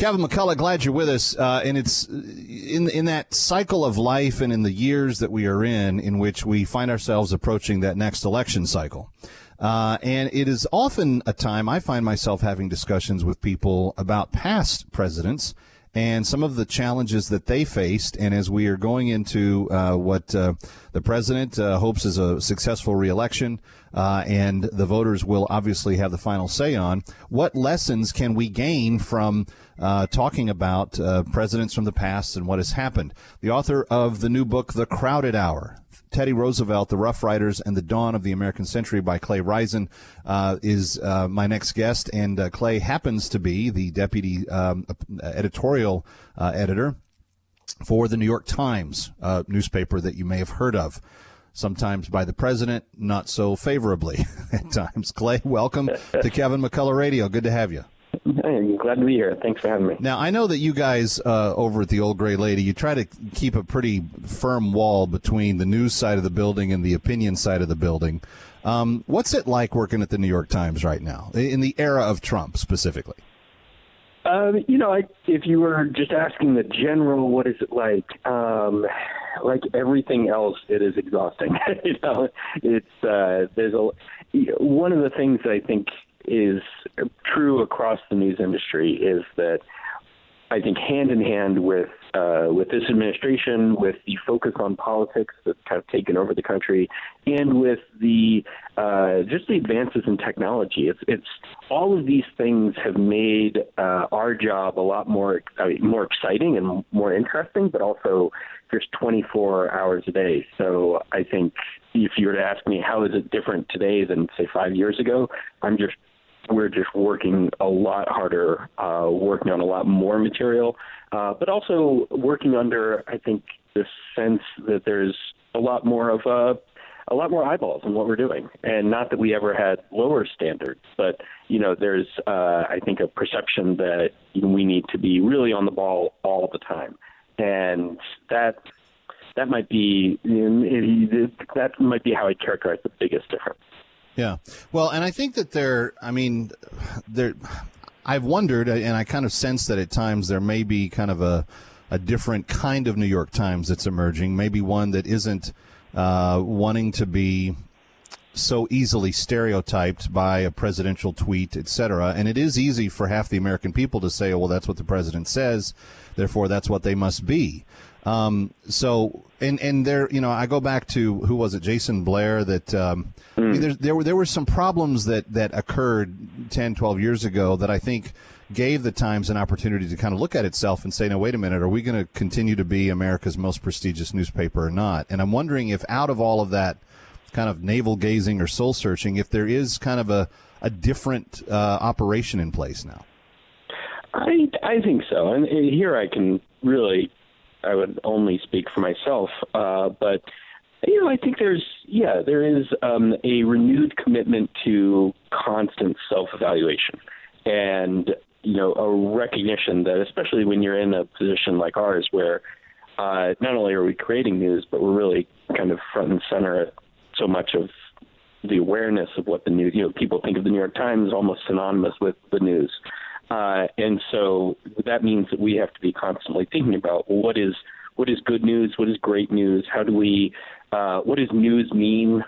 Kevin McCullough, glad you're with us. And it's in that cycle of life and in the years that we are in which we find ourselves approaching that next election cycle. And it is often a time I find myself having discussions with people about past presidents and some of the challenges that they faced. And as we are going into what the president hopes is a successful reelection, and the voters will obviously have the final say on, what lessons can we gain from talking about presidents from the past and what has happened? The author of the new book, The Crowded Hour, Teddy Roosevelt, The Rough Riders, and the Dawn of the American Century by Clay Risen, is my next guest. And Clay happens to be the deputy editorial editor for the New York Times newspaper that you may have heard of, sometimes by the president, not so favorably at times. Clay, welcome to Kevin McCullough Radio. Good to have you. Hey, I'm glad to be here. Thanks for having me. Now, I know that you guys over at the Old Gray Lady, you try to keep a pretty firm wall between the news side of the building and the opinion side of the building. What's it like working at the New York Times right now, in the era of Trump specifically? If you were just asking the general, what is it like? Like everything else, it is exhausting. One of the things that I think is true across the news industry is that I think hand in hand with this administration, with the focus on politics that's kind of taken over the country, and with the just the advances in technology, it's all of these things have made our job a lot more exciting and more interesting, but also there's 24 hours a day. So I think if you were to ask me how is it different today than say 5 years ago, we're just working a lot harder, working on a lot more material, but also working under, I think, this sense that there's a lot more eyeballs on what we're doing. And not that we ever had lower standards, but, there's, I think, a perception that we need to be really on the ball all the time. And that might be how I'd characterize the biggest difference. Yeah. Well, and I think that I've wondered, and I kind of sense that at times there may be kind of a different kind of New York Times that's emerging, maybe one that isn't wanting to be so easily stereotyped by a presidential tweet, et cetera. And it is easy for half the American people to say, oh, well, that's what the president says, therefore that's what they must be. And there, I go back to, who was it, Jason Blair, that there were some problems that occurred 10, 12 years ago that I think gave the Times an opportunity to kind of look at itself and say, no, wait a minute, are we going to continue to be America's most prestigious newspaper or not? And I'm wondering if out of all of that kind of navel-gazing or soul-searching, if there is kind of a different operation in place now. I think so. And here I would only speak for myself, but I think there is a renewed commitment to constant self-evaluation, and a recognition that, especially when you're in a position like ours, where not only are we creating news, but we're really kind of front and center at so much of the awareness of what the news. People think of the New York Times almost synonymous with the news. And so that means that we have to be constantly thinking about what is good news, what is great news, how do we, what does news mean?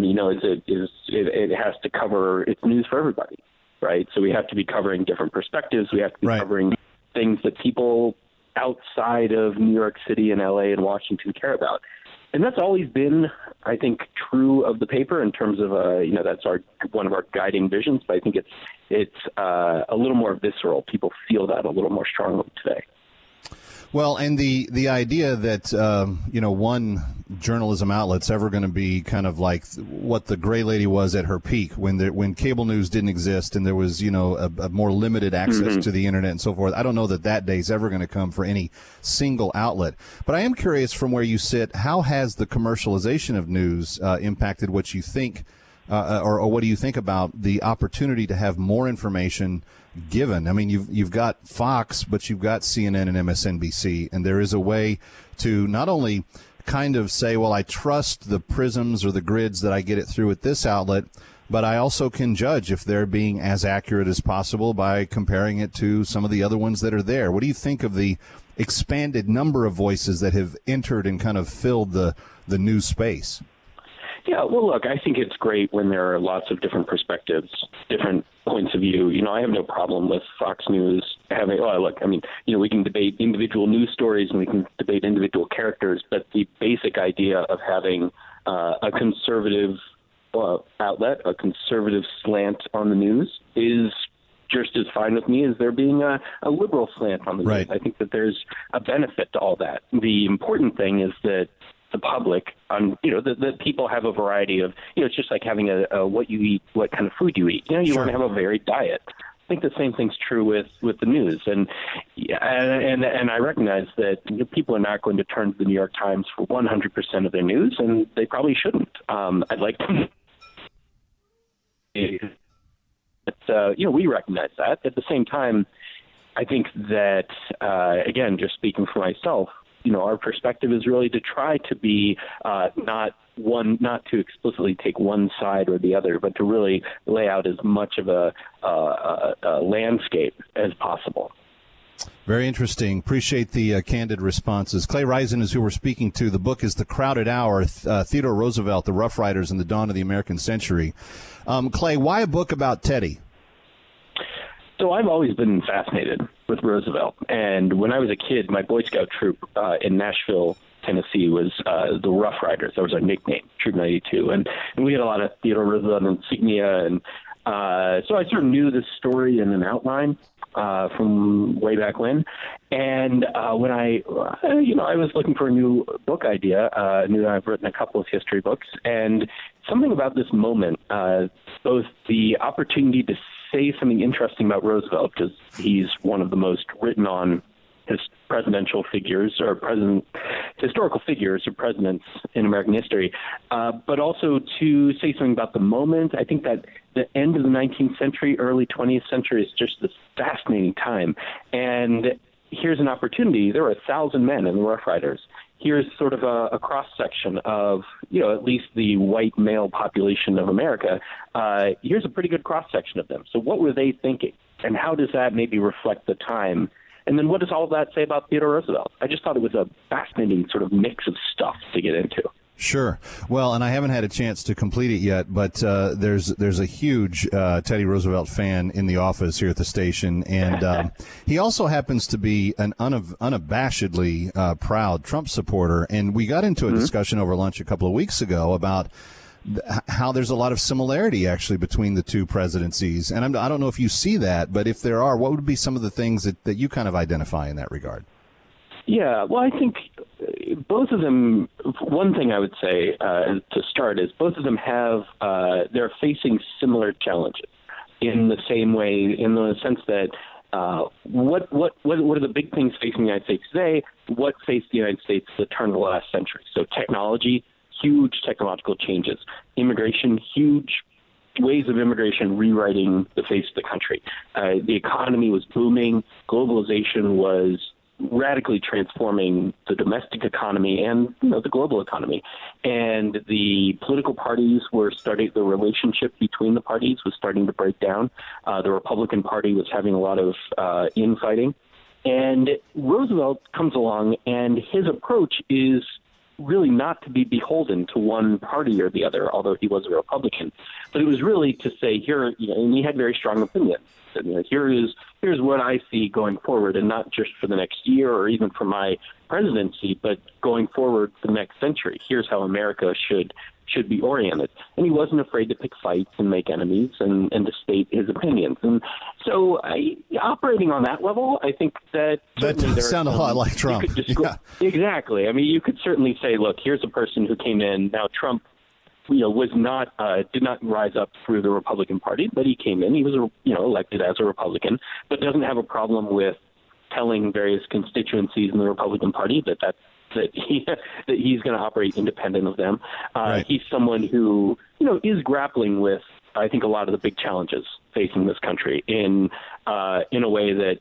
It has to cover, it's news for everybody, right? So we have to be covering different perspectives. We have to be covering things that people outside of New York City and LA and Washington care about. And that's always been, I think, true of the paper in terms of, that's one of our guiding visions. But I think it's a little more visceral. People feel that a little more strongly today. Well, and the idea that, one journalism outlet's ever going to be kind of like what the Gray Lady was at her peak when cable news didn't exist and there was, a more limited access to the internet and so forth. I don't know that day's ever going to come for any single outlet. But I am curious, from where you sit, how has the commercialization of news impacted what you think or what do you think about the opportunity to have more information given? I mean, you've got Fox, but you've got CNN and MSNBC, and there is a way to not only kind of say, well, I trust the prisms or the grids that I get it through at this outlet, but I also can judge if they're being as accurate as possible by comparing it to some of the other ones that are there. What do you think of the expanded number of voices that have entered and kind of filled the news space? Yeah, well, look, I think it's great when there are lots of different perspectives, different points of view. I have no problem with Fox News having, we can debate individual news stories and we can debate individual characters, but the basic idea of having a conservative outlet, a conservative slant on the news is just as fine with me as there being a liberal slant on the news. Right. I think that there's a benefit to all that. The important thing is that the public, that people have a variety of, it's just like having a what you eat, what kind of food you eat. You Sure. want to have a varied diet. I think the same thing's true with the news, and I recognize that people are not going to turn to the New York Times for 100% of their news, and they probably shouldn't. I'd like to. But, we recognize that. At the same time, I think that again, just speaking for myself, our perspective is really to try to be not to explicitly take one side or the other, but to really lay out as much of a landscape as possible. Very interesting. Appreciate the candid responses. Clay Risen is who we're speaking to. The book is The Crowded Hour, Theodore Roosevelt, The Rough Riders, and the Dawn of the American Century. Clay, why a book about Teddy? So I've always been fascinated with Roosevelt. And when I was a kid, my Boy Scout troop in Nashville, Tennessee was the Rough Riders. That was our nickname, Troop 92. And we had a lot of Theodore Roosevelt insignia. And so I sort of knew this story in an outline from way back when. And when I was looking for a new book idea, I knew I've written a couple of history books. And something about this moment, both the opportunity to say something interesting about Roosevelt, because he's one of the most written on his presidential figures or historical figures or presidents in American history, but also to say something about the moment. I think that the end of the 19th century, early 20th century is just this fascinating time. And here's an opportunity. There were 1,000 men in the Rough Riders. Here's sort of a cross-section of, at least the white male population of America. Here's a pretty good cross-section of them. So what were they thinking? And how does that maybe reflect the time? And then what does all of that say about Theodore Roosevelt? I just thought it was a fascinating sort of mix of stuff to get into. Sure. Well, and I haven't had a chance to complete it yet, but there's a huge Teddy Roosevelt fan in the office here at the station, and he also happens to be an unabashedly proud Trump supporter. And we got into a discussion over lunch a couple of weeks ago about how there's a lot of similarity actually between the two presidencies. And I don't know if you see that, but if there are, what would be some of the things that you kind of identify in that regard? Yeah, well, I think both of them, one thing I would say to start is both of them they're facing similar challenges in the same way, in the sense that what are the big things facing the United States today? What faced the United States at the turn of the last century? So technology, huge technological changes. Immigration, huge ways of immigration rewriting the face of the country. The economy was booming. Globalization was radically transforming the domestic economy and the global economy. And the political parties the relationship between the parties was starting to break down. The Republican Party was having a lot of infighting. And Roosevelt comes along, and his approach is really not to be beholden to one party or the other, although he was a Republican. But it was really to say here, and he had very strong opinions. And, here's what I see going forward, and not just for the next year or even for my presidency, but going forward for the next century. Here's how America should be oriented. And he wasn't afraid to pick fights and make enemies and to state his opinions. And so operating on that level, I think that does sound a lot like Trump. Exactly. I mean, you could certainly say, look, here's a person who came in. Now, Trump did not rise up through the Republican Party, but he came in. He was, elected as a Republican, but doesn't have a problem with telling various constituencies in the Republican Party that he's going to operate independent of them. Right. He's someone who, is grappling with, I think, a lot of the big challenges facing this country in a way that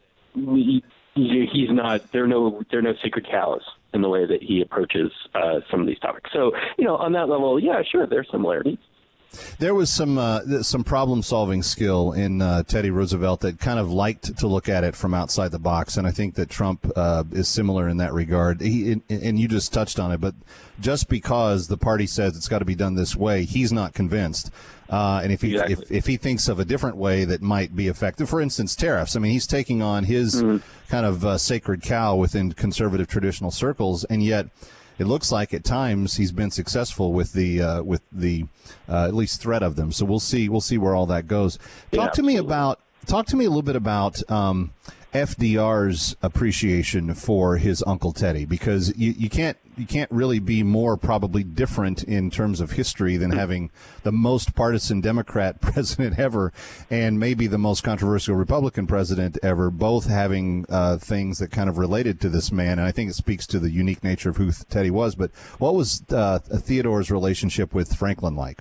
he's not. There are no sacred cows in the way that he approaches some of these topics. So, on that level, yeah, sure, there's similarities. There was some problem-solving skill in Teddy Roosevelt that kind of liked to look at it from outside the box, and I think that Trump is similar in that regard. And you just touched on it, but just because the party says it's got to be done this way, he's not convinced. And if he thinks of a different way that might be effective, for instance, tariffs. I mean, he's taking on his kind of sacred cow within conservative traditional circles, and yet it looks like at times he's been successful with the at least threat of them. So we'll see where all that goes. Talk to me a little bit about FDR's appreciation for his Uncle Teddy, because you can't really be more probably different in terms of history than having the most partisan Democrat president ever and maybe the most controversial Republican president ever, both having things that kind of related to this man. And I think it speaks to the unique nature of who Teddy was. But what was Theodore's relationship with Franklin like?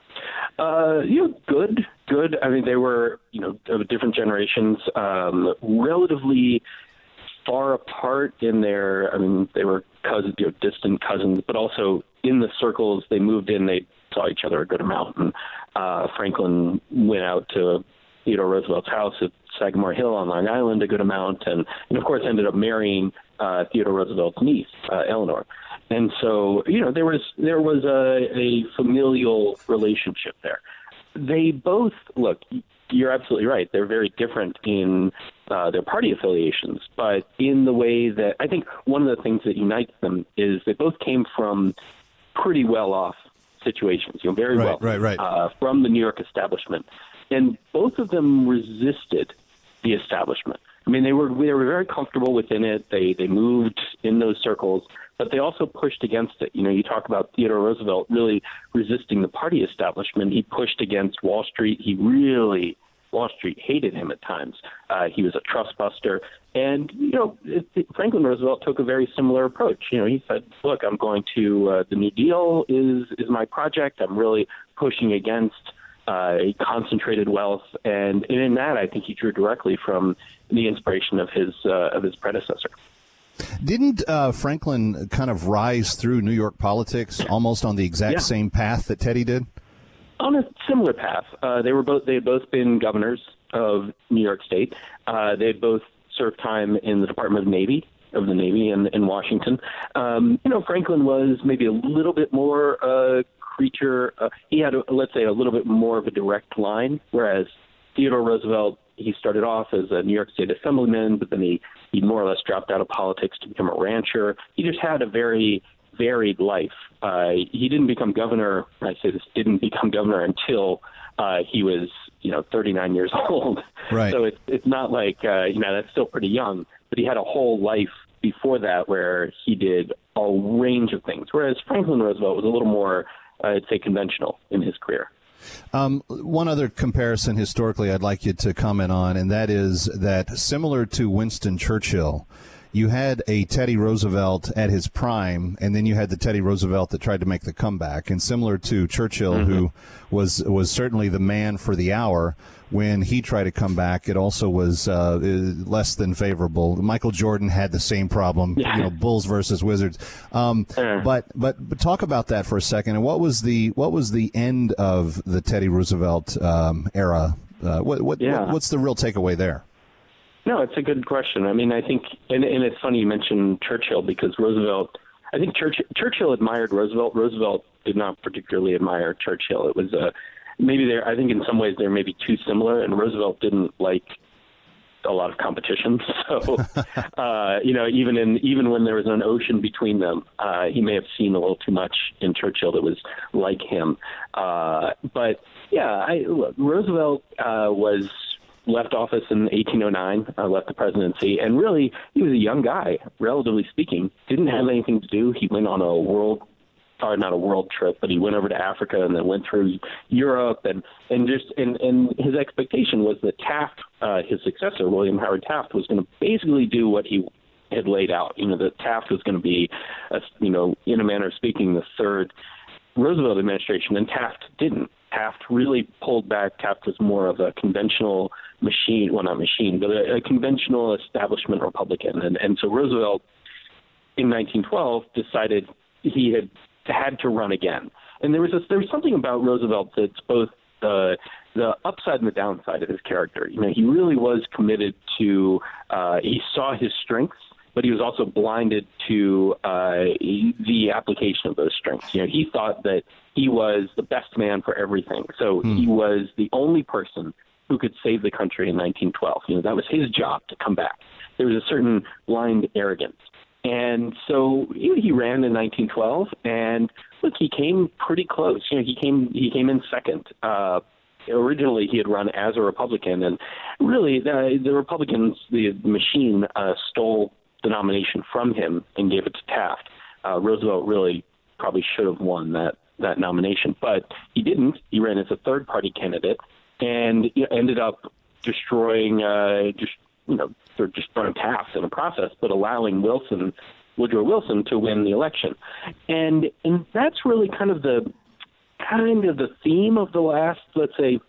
Good. I mean, they were, of different generations, relatively far apart in their, they were cousins, distant cousins, but also in the circles they moved in, they saw each other a good amount. And Franklin went out to Theodore Roosevelt's house at Sagamore Hill on Long Island a good amount, and of course ended up marrying Theodore Roosevelt's niece, Eleanor. And so, there was a familial relationship there. They both, look, you're absolutely right. They're very different in their party affiliations, but in the way that I think one of the things that unites them is they both came from pretty well-off situations, very well, from the New York establishment. And both of them resisted the establishment. I mean, they were very comfortable within it. They moved in those circles, but they also pushed against it. You talk about Theodore Roosevelt really resisting the party establishment. He pushed against Wall Street. Wall Street hated him at times. He was a trust buster. And, Franklin Roosevelt took a very similar approach. He said, look, I'm going to, the New Deal is my project. I'm really pushing against concentrated wealth. And in that, I think he drew directly from the inspiration of his predecessor. Didn't Franklin kind of rise through New York politics almost on the exact same path that Teddy did? On a similar path. They had both been governors of New York State. They had both served time in the Department of the Navy in Washington. Franklin was maybe a little bit more creature. He had, let's say, a little bit more of a direct line, whereas Theodore Roosevelt, he started off as a New York State assemblyman, but then he more or less dropped out of politics to become a rancher. He just had a very varied life. He didn't become governor. I say this, didn't become governor until he was, 39 years old. Right. So it's not like, that's still pretty young, but he had a whole life before that where he did a range of things, whereas Franklin Roosevelt was a little more, I'd say, conventional in his career. One other comparison historically I'd like you to comment on, and that is that similar to Winston Churchill, you had a Teddy Roosevelt at his prime, and then you had the Teddy Roosevelt that tried to make the comeback. And similar to Churchill, who was certainly the man for the hour, when he tried to come back, it also was less than favorable. Michael Jordan had the same problem, Bulls versus Wizards. But talk about that for a second. And what was the end of the Teddy Roosevelt era? What's the real takeaway there? No, it's a good question. I mean, I think, and it's funny you mentioned Churchill, because Roosevelt, I think Churchill admired Roosevelt. Roosevelt did not particularly admire Churchill. It was I think in some ways they're maybe too similar, and Roosevelt didn't like a lot of competition. So, even when there was an ocean between them, he may have seen a little too much in Churchill that was like him. Roosevelt was left office in 1809, left the presidency, and really he was a young guy, relatively speaking, didn't have anything to do. He went on not a world trip, but he went over to Africa and then went through Europe, and his expectation was that Taft, his successor, William Howard Taft, was going to basically do what he had laid out. That Taft was going to be, in a manner of speaking, the third Roosevelt administration, and Taft didn't. Taft really pulled back. Taft was more of a conventional a conventional establishment Republican. And so Roosevelt, in 1912, decided he had had to run again. And there was something about Roosevelt that's both the upside and the downside of his character. You know, he really was committed to. He saw his strengths, but he was also blinded to the application of those strengths. You know, he thought that he was the best man for everything. So he was the only person who could save the country in 1912. You know, that was his job to come back. There was a certain blind arrogance. And so he ran in 1912, and look, he came pretty close. You know, he came in second. Originally, he had run as a Republican, and really, the Republicans, the machine, stole the nomination from him and gave it to Taft. Roosevelt really probably should have won that nomination, but he didn't. He ran as a third-party candidate, and ended up destroying destroying Taft in the process, but allowing Woodrow Wilson to win the election. And that's really kind of the theme of the last, let's say,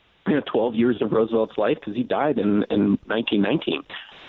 12 years of Roosevelt's life, because he died in 1919.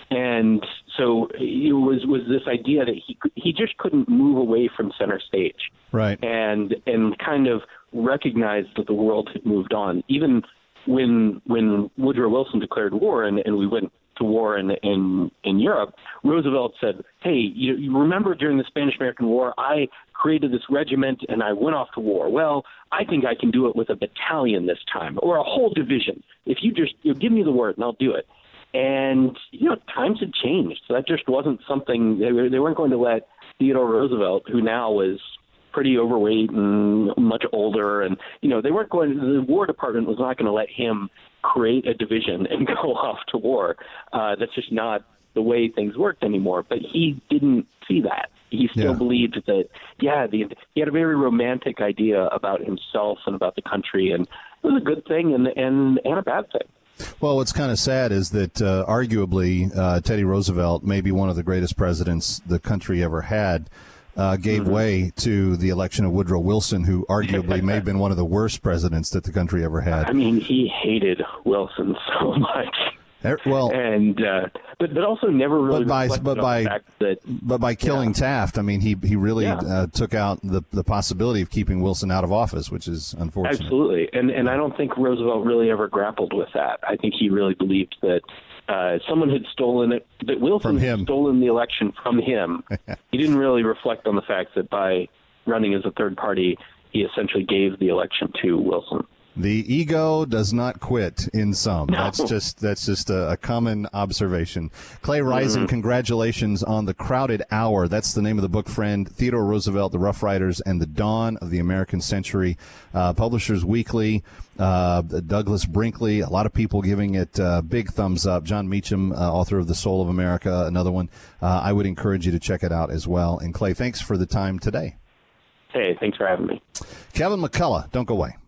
And so it was this idea that he just couldn't move away from center stage, right? And kind of recognize that the world had moved on. Even when Woodrow Wilson declared war and we went to war in Europe, Roosevelt said, "Hey, you remember during the Spanish-American War, I created this regiment and I went off to war. Well, I think I can do it with a battalion this time, or a whole division. If you just give me the word and I'll do it." And times had changed, so that just wasn't something they weren't going to let Theodore Roosevelt, who now was pretty overweight and much older, and they weren't going. The War Department was not going to let him create a division and go off to war. That's just not the way things worked anymore. But he didn't see that. He still believed that, he had a very romantic idea about himself and about the country, and it was a good thing and a bad thing. Well, what's kind of sad is that arguably Teddy Roosevelt, maybe one of the greatest presidents the country ever had, gave way to the election of Woodrow Wilson, who arguably may have been one of the worst presidents that the country ever had. I mean, he hated Wilson so much. Well, and but also never really reflected on the fact that. But by killing Taft, I mean, he really took out the possibility of keeping Wilson out of office, which is unfortunate. Absolutely, and I don't think Roosevelt really ever grappled with that. I think he really believed that someone had stolen it, that Wilson had stolen the election from him. He didn't really reflect on the fact that by running as a third party, he essentially gave the election to Wilson. The ego does not quit in some. No. That's just a common observation. Clay Risen, congratulations on The Crowded Hour. That's the name of the book, friend. Theodore Roosevelt, The Rough Riders, and the Dawn of the American Century. Publishers Weekly, Douglas Brinkley, a lot of people giving it big thumbs up. John Meacham, author of The Soul of America, another one. I would encourage you to check it out as well. And Clay, thanks for the time today. Hey, thanks for having me. Kevin McCullough, don't go away.